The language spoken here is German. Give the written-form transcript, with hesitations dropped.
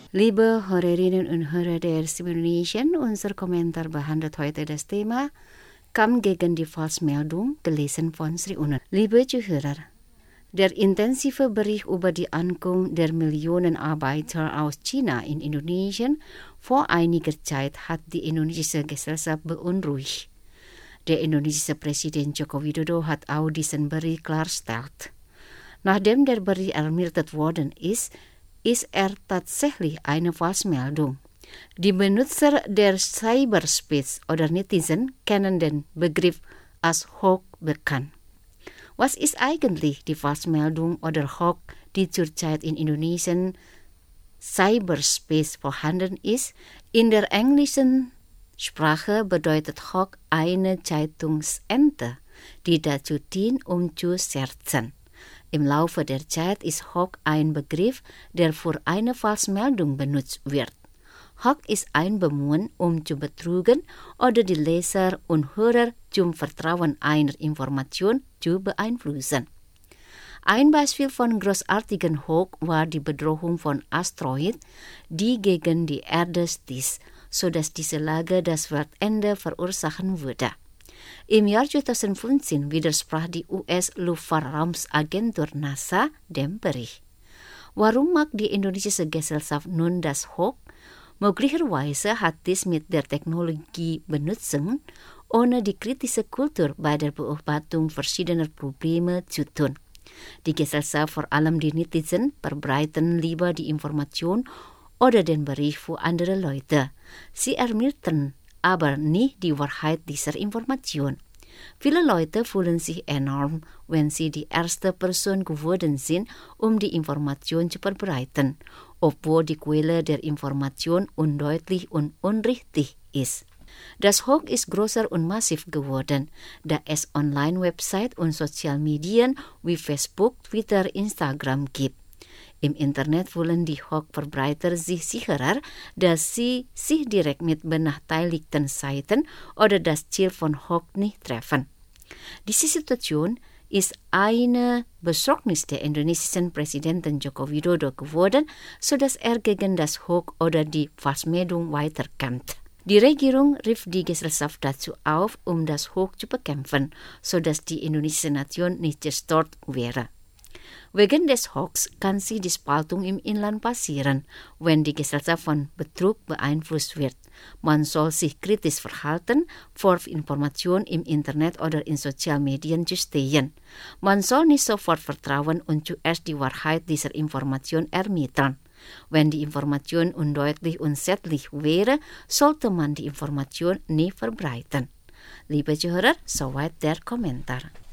Liebe Hörerinnen und Hörer der Indonesien, unser Kommentar behandelt heute das Thema Kampf gegen die Falschmeldung, gelesen von Sri Unen. Liebe Zuhörer, der intensive Bericht über die Ankunft der Millionen Arbeiter aus China in Indonesien vor einiger Zeit hat die indonesische Gesellschaft beunruhigt. Der indonesische Präsident Joko Widodo hat auch diesen Bericht klargestellt. Nachdem der Bericht ermittelt worden ist tatsächlich eine Falschmeldung. Die Benutzer der Cyberspace oder Netizen kennen den Begriff als Hoax bekannt. Was ist eigentlich die Falschmeldung oder Hoax, die zurzeit in Indonesien Cyberspace vorhanden ist? In der englischen Sprache bedeutet Hoax eine Zeitungsente, die dazu dient, zu scherzen. Im Laufe der Zeit ist Hoax ein Begriff, der für eine Falschmeldung benutzt wird. Hoax ist ein Bemühen, zu betrügen oder die Leser und Hörer zum Vertrauen einer Information zu beeinflussen. Ein Beispiel von großartigen Hoax war die Bedrohung von Asteroid, die gegen die Erde stieß, sodass diese Lage das Weltende verursachen würde. Im Jahr 2015 widersprach die US-Luftfahrtraumsagentur NASA dem Bericht. Warum mag die indonesische Gesellschaft nun das Hoax? Möglicherweise hat dies mit der Technologiebenutzung ohne die kritische Kultur bei der Beobachtung verschiedener Probleme zu tun. Die Gesellschaft, vor allem die Netizen, verbreiten lieber die Information oder den Bericht für andere Leute. Sie ermitteln aber nie die Wahrheit dieser Information. Viele Leute fühlen sich enorm, wenn sie die erste Person geworden sind, die Information zu verbreiten, obwohl die Quelle der Information undeutlich und unrichtig ist. Das Hoax ist größer und massiv geworden, da es Online-Websites und Sozialmedien wie Facebook, Twitter, Instagram gibt. Im Internet fühlen die Hoax-Verbreiter sich sicherer, dass sie sich direkt mit benachteiligten Seiten oder das Ziel von Hoax nicht treffen. Diese Situation ist eine Besorgnis der indonesischen Präsidenten Joko Widodo geworden, sodass er gegen das Hoax oder die Falschmeldung weiterkämpft. Die Regierung rief die Gesellschaft dazu auf, das Hoax zu bekämpfen, sodass die indonesische Nation nicht zerstört wäre. Wegen des Hoax kann sich die Spaltung im Inland passieren, wenn die Gesellschaft von Betrug beeinflusst wird. Man soll sich kritisch verhalten, vor Informationen im Internet oder in sozialen Medien zu stehen. Man soll nicht sofort vertrauen und zuerst die Wahrheit dieser Information ermitteln. Wenn die Information undeutlich und schädlich wäre, sollte man die Information nie verbreiten. Liebe Zuhörer, soweit der Kommentar.